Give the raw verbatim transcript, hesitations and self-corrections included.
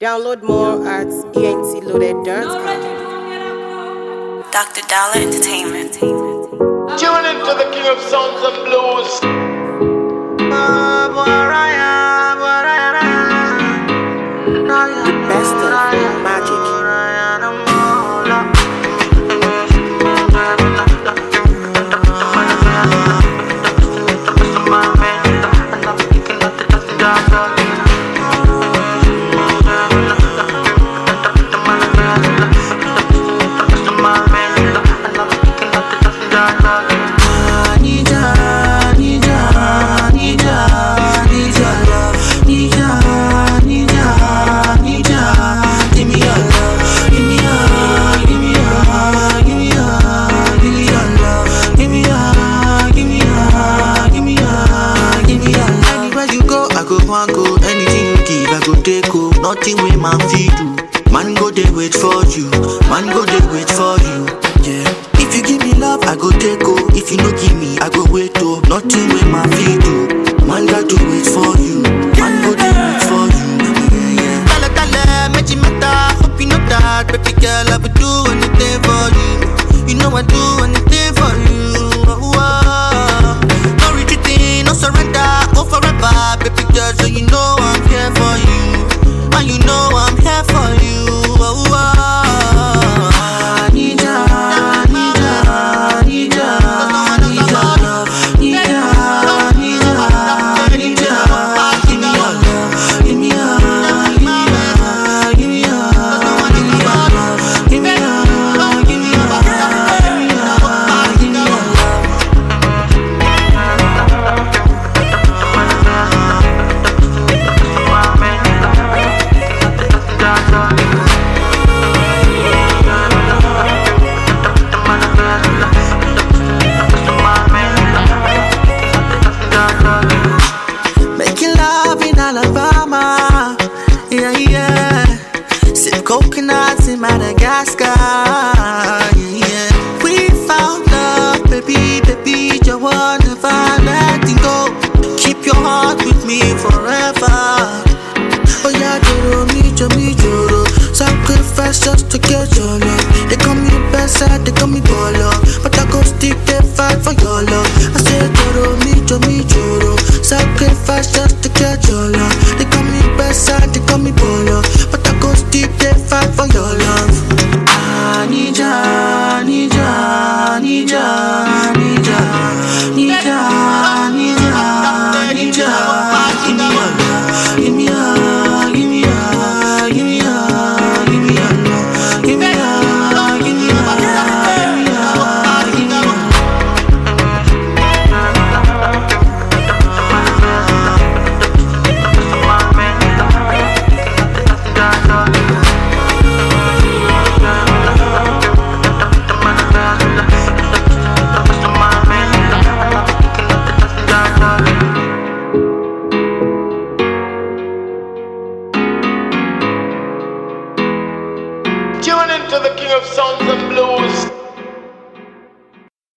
Download more at e n t loaded dot com. Doctor Dollar Entertainment. Tune into the king of sounds and blues. Best of magic. Nothing we man feed you. Man go they wait for you. Man go they wait for you. Yeah. If you give me love, I go take oh. If you no give me, I go wait oh. Nothing we man feed you. Man got to wait for you. Man go they wait for you. Yeah, yeah. Tala tala, mechi mata. Hope you know that, baby girl, I would do anything for you. You know I do anything for you. Oh, oh. No retreating, no surrender. Oh forever, baby girl, so you know I'm here for you. And you know I'm here for you. Oh, oh. I need ya, I need ya, I need ya, I need ya love. Need ya, need ya, need ya. Give me your love, give me your, give me your, give me your, give me your love. Give me your, give me your, give me your, give me your love. Making love in Alabama, yeah, yeah. Sip coconuts in Madagascar, yeah, yeah. We found love, baby, baby, you won't never let it go. Keep your heart with me forever. Oh yeah, Joro, me, Joro, me, Joro. Sacrifice just to get your love. They call me Bessa, they call me Bolo, but I go stick the fight for your love. I say Joro, me, Joro, me, Joro. Sacrifice just to get your love. They call me Bessa, they call me Bolo, but I go stick the fight for your love. I need ya, I need ya, I need ya, I need ya, need ya, need ya, need ya. Give me your love, give me your, give me your, give me your, give me your love, give me your, give me your, give me your, give me your. Tune into the king of sounds.